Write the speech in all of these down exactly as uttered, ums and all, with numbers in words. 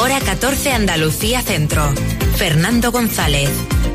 Hora catorce Andalucía Centro. Fernando González.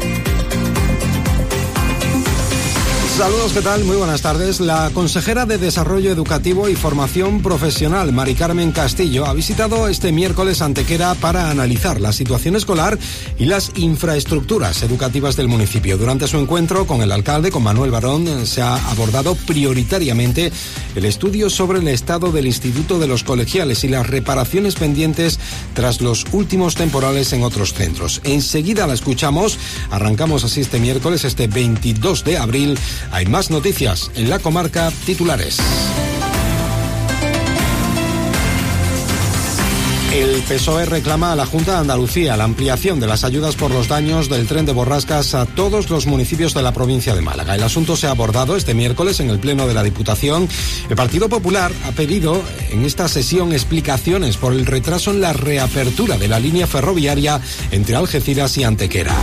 Saludos, ¿qué tal? Muy buenas tardes. La consejera de Desarrollo Educativo y Formación Profesional, Mari Carmen Castillo, ha visitado este miércoles Antequera para analizar la situación escolar y las infraestructuras educativas del municipio. Durante su encuentro con el alcalde, con Manuel Barón, se ha abordado prioritariamente el estudio sobre el estado del Instituto de los Colegiales y las reparaciones pendientes tras los últimos temporales en otros centros. Enseguida la escuchamos. Arrancamos así este miércoles, este veintidós de abril. Hay más noticias en la comarca, titulares. El P S O E reclama a la Junta de Andalucía la ampliación de las ayudas por los daños del tren de borrascas a todos los municipios de la provincia de Málaga. El asunto se ha abordado este miércoles en el Pleno de la Diputación. El Partido Popular ha pedido en esta sesión explicaciones por el retraso en la reapertura de la línea ferroviaria entre Algeciras y Antequera.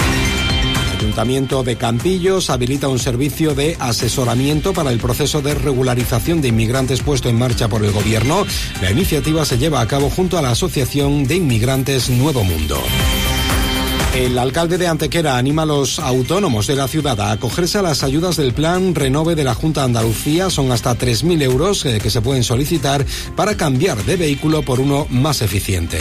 El Ayuntamiento de Campillos habilita un servicio de asesoramiento para el proceso de regularización de inmigrantes puesto en marcha por el Gobierno. La iniciativa se lleva a cabo junto a la Asociación de Inmigrantes Nuevo Mundo. El alcalde de Antequera anima a los autónomos de la ciudad a acogerse a las ayudas del Plan Renove de la Junta de Andalucía. Son hasta tres mil euros eh, que se pueden solicitar para cambiar de vehículo por uno más eficiente.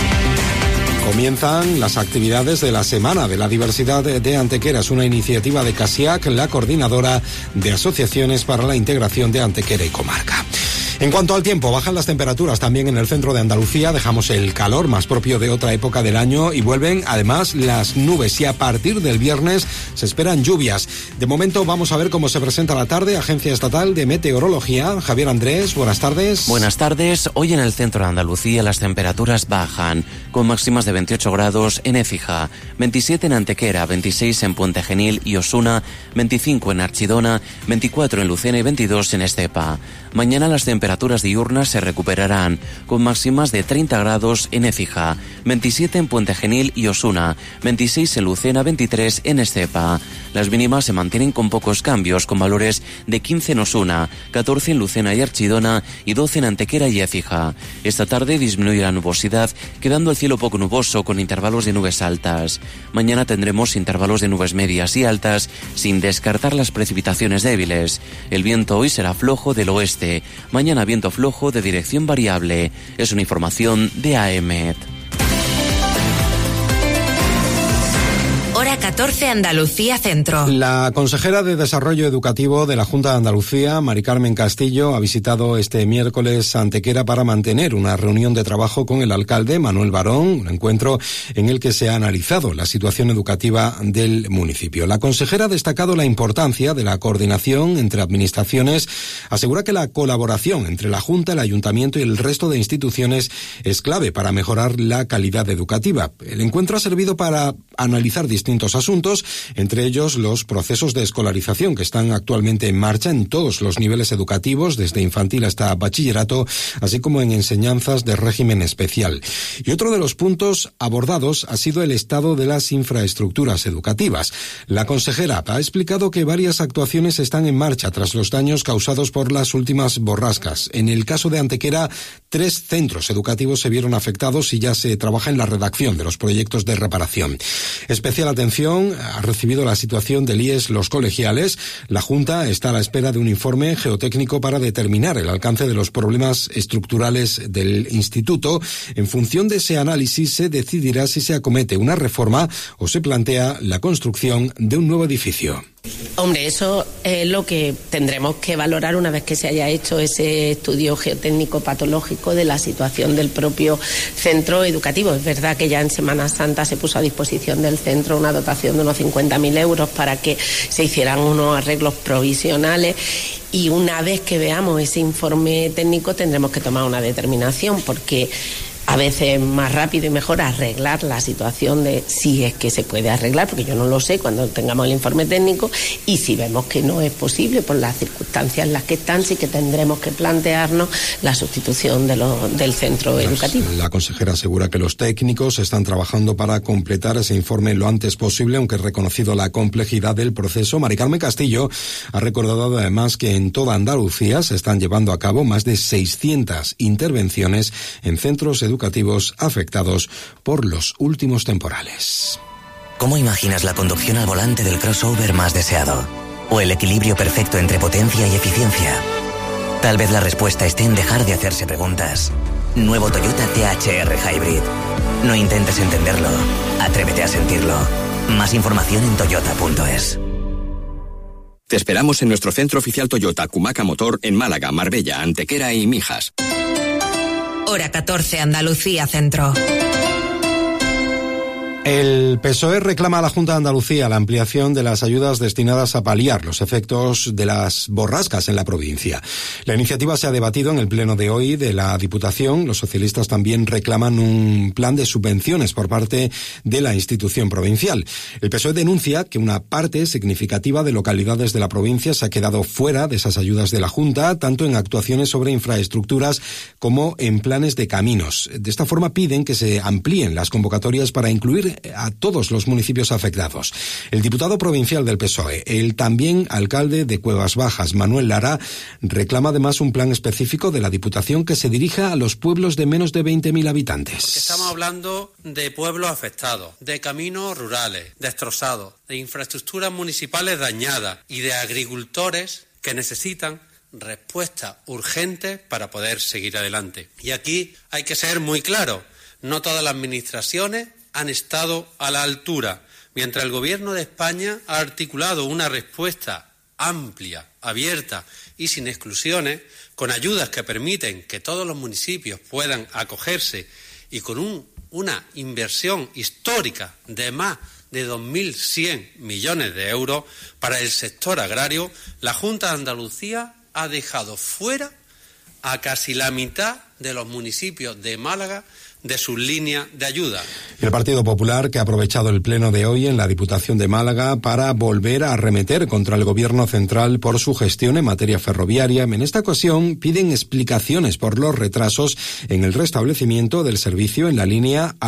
Comienzan las actividades de la Semana de la Diversidad de Antequera. Es una iniciativa de CASIAC, la coordinadora de asociaciones para la integración de Antequera y comarca. En cuanto al tiempo, bajan las temperaturas también en el centro de Andalucía, dejamos el calor más propio de otra época del año y vuelven además las nubes y a partir del viernes se esperan lluvias. De momento vamos a ver cómo se presenta la tarde. Agencia Estatal de Meteorología, Javier Andrés, buenas tardes. Buenas tardes. Hoy en el centro de Andalucía las temperaturas bajan, con máximas de veintiocho grados en Écija, veintisiete en Antequera, veintiséis en Puente Genil y Osuna, veinticinco en Archidona, veinticuatro en Lucena y veintidós en Estepa. Mañana las temperaturas diurnas se recuperarán, con máximas de treinta grados en Écija, veintisiete en Puente Genil y Osuna, veintiséis en Lucena, veintitrés en Estepa. Las mínimas se mantienen con pocos cambios, con valores de quince en Osuna, catorce en Lucena y Archidona y doce en Antequera y Écija. Esta tarde disminuye la nubosidad, quedando el cielo poco nuboso con intervalos de nubes altas. Mañana tendremos intervalos de nubes medias y altas, sin descartar las precipitaciones débiles. El viento hoy será flojo del oeste. Mañana viento flojo de dirección variable. Es una información de A E M E T. Hora catorce Andalucía Centro. La consejera de Desarrollo Educativo de la Junta de Andalucía, Mari Carmen Castillo, ha visitado este miércoles Antequera para mantener una reunión de trabajo con el alcalde Manuel Barón, un encuentro en el que se ha analizado la situación educativa del municipio. La consejera ha destacado la importancia de la coordinación entre administraciones, asegura que la colaboración entre la Junta, el Ayuntamiento y el resto de instituciones es clave para mejorar la calidad educativa. El encuentro ha servido para analizar distintos distintos asuntos, entre ellos los procesos de escolarización que están actualmente en marcha en todos los niveles educativos, desde infantil hasta bachillerato, así como en enseñanzas de régimen especial. Y otro de los puntos abordados ha sido el estado de las infraestructuras educativas. La consejera ha explicado que varias actuaciones están en marcha tras los daños causados por las últimas borrascas. En el caso de Antequera, tres centros educativos se vieron afectados y ya se trabaja en la redacción de los proyectos de reparación. Especial atención ha recibido la situación del I E S Los Colegiales. La Junta está a la espera de un informe geotécnico para determinar el alcance de los problemas estructurales del instituto. En función de ese análisis se decidirá si se acomete una reforma o se plantea la construcción de un nuevo edificio. Hombre, eso es lo que tendremos que valorar una vez que se haya hecho ese estudio geotécnico patológico de la situación del propio centro educativo. Es verdad que ya en Semana Santa se puso a disposición del centro una dotación de unos cincuenta mil euros para que se hicieran unos arreglos provisionales. Y una vez que veamos ese informe técnico tendremos que tomar una determinación, porque a veces es más rápido y mejor arreglar la situación de si es que se puede arreglar, porque yo no lo sé cuando tengamos el informe técnico, y si vemos que no es posible por las circunstancias en las que están, sí que tendremos que plantearnos la sustitución de lo, del centro educativo. La consejera asegura que los técnicos están trabajando para completar ese informe lo antes posible, aunque ha reconocido la complejidad del proceso. Mari Carmen Castillo ha recordado además que en toda Andalucía se están llevando a cabo más de seiscientas intervenciones en centros educativos educativos afectados por los últimos temporales. ¿Cómo imaginas la conducción al volante del crossover más deseado? ¿O el equilibrio perfecto entre potencia y eficiencia? Tal vez la respuesta esté en dejar de hacerse preguntas. Nuevo Toyota T H R Hybrid. No intentes entenderlo, atrévete a sentirlo. Más información en toyota punto es. Te esperamos en nuestro centro oficial Toyota Cumaca Motor en Málaga, Marbella, Antequera y Mijas. Hora catorce, Andalucía Centro. El P S O E reclama a la Junta de Andalucía la ampliación de las ayudas destinadas a paliar los efectos de las borrascas en la provincia. La iniciativa se ha debatido en el pleno de hoy de la Diputación. Los socialistas también reclaman un plan de subvenciones por parte de la institución provincial. El P S O E denuncia que una parte significativa de localidades de la provincia se ha quedado fuera de esas ayudas de la Junta, tanto en actuaciones sobre infraestructuras como en planes de caminos. De esta forma piden que se amplíen las convocatorias para incluir a todos los municipios afectados. El diputado provincial del P S O E, el también alcalde de Cuevas Bajas, Manuel Lara, reclama además un plan específico de la Diputación que se dirija a los pueblos de menos de veinte mil habitantes. Porque estamos hablando de pueblos afectados, de caminos rurales destrozados, de infraestructuras municipales dañadas y de agricultores que necesitan respuestas urgentes para poder seguir adelante. Y aquí hay que ser muy claro, no todas las administraciones han estado a la altura, mientras el Gobierno de España ha articulado una respuesta amplia, abierta y sin exclusiones, con ayudas que permiten que todos los municipios puedan acogerse y con un, una inversión histórica de más de dos mil cien millones de euros para el sector agrario, la Junta de Andalucía ha dejado fuera a casi la mitad de los municipios de Málaga de sus líneas de ayuda. El Partido Popular, que ha aprovechado el pleno de hoy en la Diputación de Málaga para volver a arremeter contra el Gobierno central por su gestión en materia ferroviaria, en esta ocasión piden explicaciones por los retrasos en el restablecimiento del servicio en la línea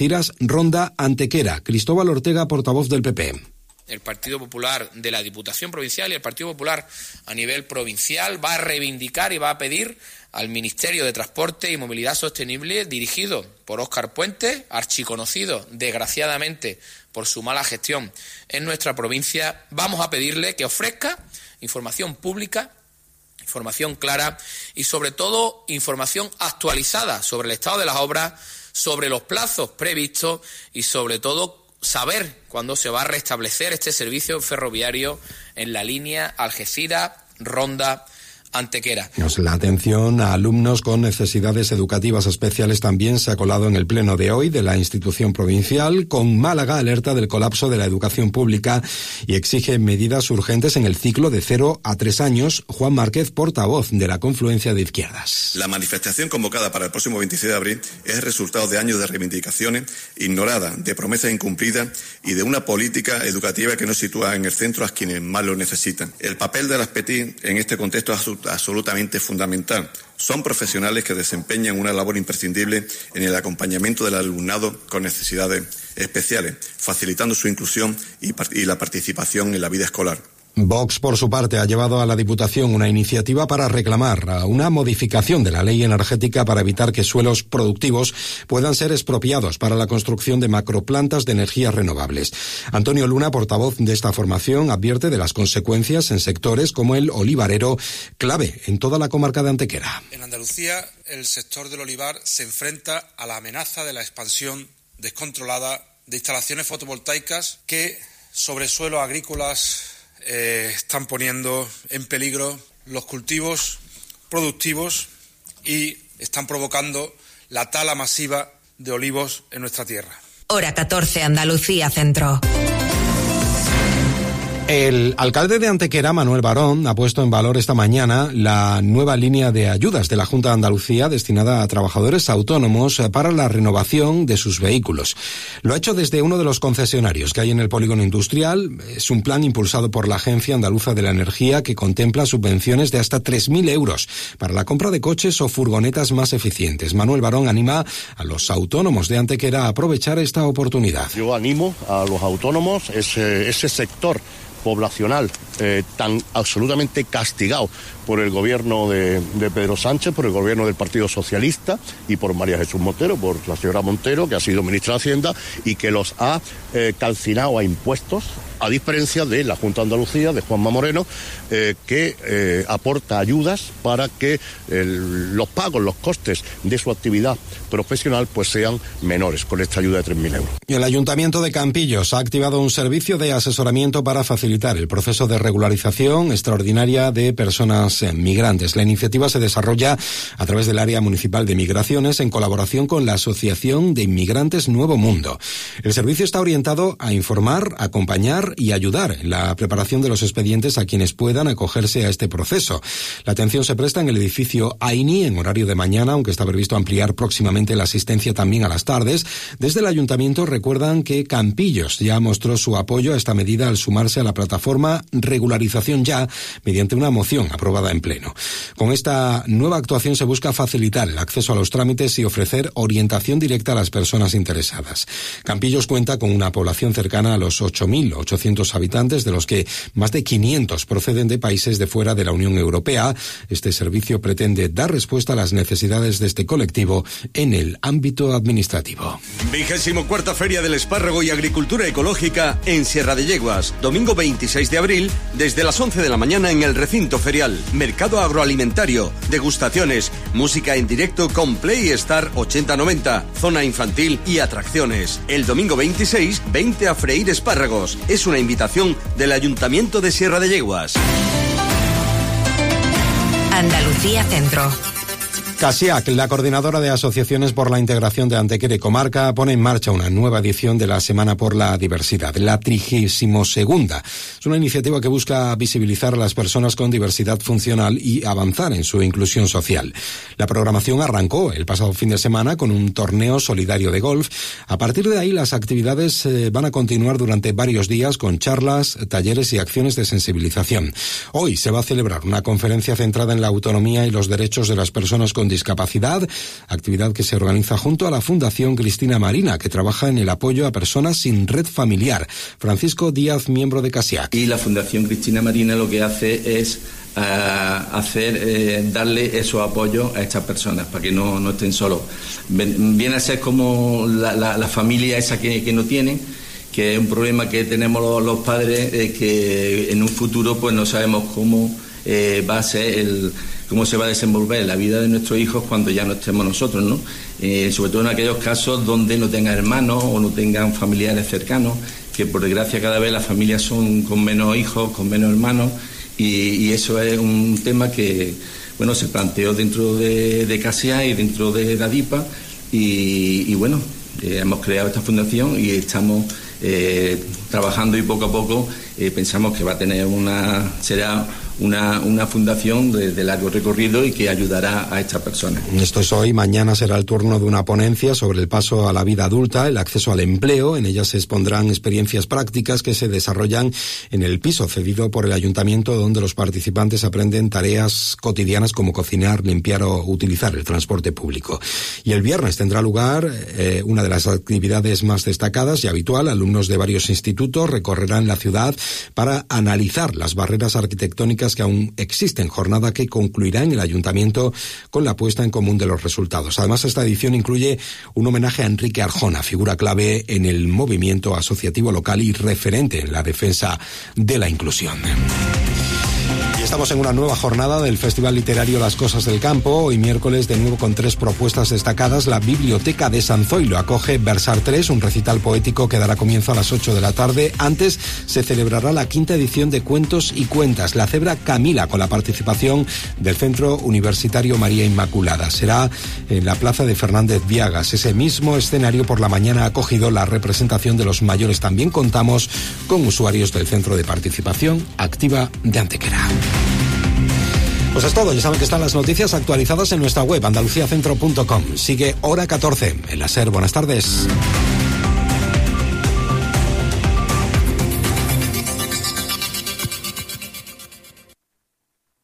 Algeciras-Ronda-Antequera. Cristóbal Ortega, portavoz del P P. El Partido Popular de la Diputación Provincial y el Partido Popular a nivel provincial va a reivindicar y va a pedir al Ministerio de Transporte y Movilidad Sostenible, dirigido por Óscar Puente, archiconocido, desgraciadamente, por su mala gestión en nuestra provincia, vamos a pedirle que ofrezca información pública, información clara y, sobre todo, información actualizada sobre el estado de las obras, sobre los plazos previstos y, sobre todo, saber cuándo se va a restablecer este servicio ferroviario en la línea Algeciras-Ronda Antequera. La atención a alumnos con necesidades educativas especiales también se ha colado en el pleno de hoy de la institución provincial, con Málaga alerta del colapso de la educación pública y exige medidas urgentes en el ciclo de cero a tres años. Juan Márquez, portavoz de la Confluencia de Izquierdas. La manifestación convocada para el próximo veintiséis de abril es el resultado de años de reivindicaciones ignoradas, de promesas incumplidas y de una política educativa que no sitúa en el centro a quienes más lo necesitan. El papel de las P T I en este contexto es absolutamente fundamental. Son profesionales que desempeñan una labor imprescindible en el acompañamiento del alumnado con necesidades especiales, facilitando su inclusión y, y la participación en la vida escolar. Vox, por su parte, ha llevado a la Diputación una iniciativa para reclamar una modificación de la ley energética para evitar que suelos productivos puedan ser expropiados para la construcción de macroplantas de energías renovables. Antonio Luna, portavoz de esta formación, advierte de las consecuencias en sectores como el olivarero, clave en toda la comarca de Antequera. En Andalucía, el sector del olivar se enfrenta a la amenaza de la expansión descontrolada de instalaciones fotovoltaicas que sobre suelos agrícolas Eh, están poniendo en peligro los cultivos productivos y están provocando la tala masiva de olivos en nuestra tierra. Hora catorce, Andalucía Centro. El alcalde de Antequera, Manuel Barón, ha puesto en valor esta mañana la nueva línea de ayudas de la Junta de Andalucía destinada a trabajadores autónomos para la renovación de sus vehículos. Lo ha hecho desde uno de los concesionarios que hay en el polígono industrial. Es un plan impulsado por la Agencia Andaluza de la Energía que contempla subvenciones de hasta tres mil euros para la compra de coches o furgonetas más eficientes. Manuel Barón anima a los autónomos de Antequera a aprovechar esta oportunidad. Yo animo a los autónomos, ese, ese sector poblacional eh, tan absolutamente castigado por el gobierno de, de Pedro Sánchez, por el gobierno del Partido Socialista y por María Jesús Montero, por la señora Montero, que ha sido ministra de Hacienda y que los ha eh, calcinado a impuestos, a diferencia de la Junta de Andalucía, de Juanma Moreno, eh, que eh, aporta ayudas para que el, los pagos, los costes de su actividad profesional pues sean menores, con esta ayuda de tres mil euros. Y el Ayuntamiento de Campillos ha activado un servicio de asesoramiento para facilitar el proceso de regularización extraordinaria de personas migrantes. La iniciativa se desarrolla a través del Área Municipal de Migraciones en colaboración con la Asociación de Inmigrantes Nuevo Mundo. El servicio está orientado a informar, acompañar y ayudar en la preparación de los expedientes a quienes puedan acogerse a este proceso. La atención se presta en el edificio AINI en horario de mañana, aunque está previsto ampliar próximamente la asistencia también a las tardes. Desde el Ayuntamiento recuerdan que Campillos ya mostró su apoyo a esta medida al sumarse a la plataforma Regularización Ya mediante una moción aprobada en pleno. Con esta nueva actuación se busca facilitar el acceso a los trámites y ofrecer orientación directa a las personas interesadas. Campillos cuenta con una población cercana a los ocho mil ochocientos habitantes, de los que más de quinientos proceden de países de fuera de la Unión Europea. Este servicio pretende dar respuesta a las necesidades de este colectivo en el ámbito administrativo. Vigésimo cuarta Feria del Espárrago y Agricultura Ecológica en Sierra de Yeguas. Domingo veintiséis de abril, desde las once de la mañana en el recinto ferial. Mercado agroalimentario, degustaciones, música en directo con Play Star ochenta noventa, zona infantil y atracciones. El domingo veintiséis, veinte a freír espárragos. Es una invitación del Ayuntamiento de Sierra de Yeguas. Andalucía Centro. CASIAC, la coordinadora de asociaciones por la integración de Antequera y Comarca, pone en marcha una nueva edición de la Semana por la Diversidad, la trigésimo segunda. Es una iniciativa que busca visibilizar a las personas con diversidad funcional y avanzar en su inclusión social. La programación arrancó el pasado fin de semana con un torneo solidario de golf. A partir de ahí, las actividades eh, van a continuar durante varios días con charlas, talleres y acciones de sensibilización. Hoy se va a celebrar una conferencia centrada en la autonomía y los derechos de las personas con discapacidad, actividad que se organiza junto a la Fundación Cristina Marina, que trabaja en el apoyo a personas sin red familiar. Francisco Díaz, miembro de CASIAC. Y la Fundación Cristina Marina lo que hace es uh, hacer, eh, darle esos apoyos a estas personas para que no, no estén solos. Viene a ser como la, la, la familia esa que, que no tienen, que es un problema que tenemos los, los padres, eh, que en un futuro pues no sabemos cómo eh, va a ser el cómo se va a desenvolver la vida de nuestros hijos cuando ya no estemos nosotros, ¿no? Eh, sobre todo en aquellos casos donde no tengan hermanos o no tengan familiares cercanos, que por desgracia cada vez las familias son con menos hijos, con menos hermanos, y, y eso es un tema que, bueno, se planteó dentro de, de CASIAC y dentro de la DIPA, y, y bueno, eh, hemos creado esta fundación y estamos eh, trabajando, y poco a poco eh, pensamos que va a tener una, será Una, una fundación de, de largo recorrido y que ayudará a estas personas. Esto es hoy. Mañana será el turno de una ponencia sobre el paso a la vida adulta, el acceso al empleo. En ella se expondrán experiencias prácticas que se desarrollan en el piso cedido por el ayuntamiento, donde los participantes aprenden tareas cotidianas como cocinar, limpiar o utilizar el transporte público. Y el viernes tendrá lugar eh, una de las actividades más destacadas y habitual. Alumnos de varios institutos recorrerán la ciudad para analizar las barreras arquitectónicas que aún existen, jornada que concluirá en el ayuntamiento con la puesta en común de los resultados. Además, esta edición incluye un homenaje a Enrique Arjona, figura clave en el movimiento asociativo local y referente en la defensa de la inclusión. Y estamos en una nueva jornada del Festival Literario Las Cosas del Campo. Hoy miércoles, de nuevo con tres propuestas destacadas. La Biblioteca de San Zoilo acoge Versar tres, un recital poético que dará comienzo a las ocho de la tarde. Antes se celebrará la quinta edición de Cuentos y Cuentas, La Cebra Camila, con la participación del Centro Universitario María Inmaculada. Será en la Plaza de Fernández Viagas. Ese mismo escenario por la mañana ha acogido la representación de los mayores. También contamos con usuarios del Centro de Participación Activa de Antequera. Pues es todo. Ya saben que están las noticias actualizadas en nuestra web andalucía centro punto com. Sigue Hora catorce en la SER. Buenas tardes.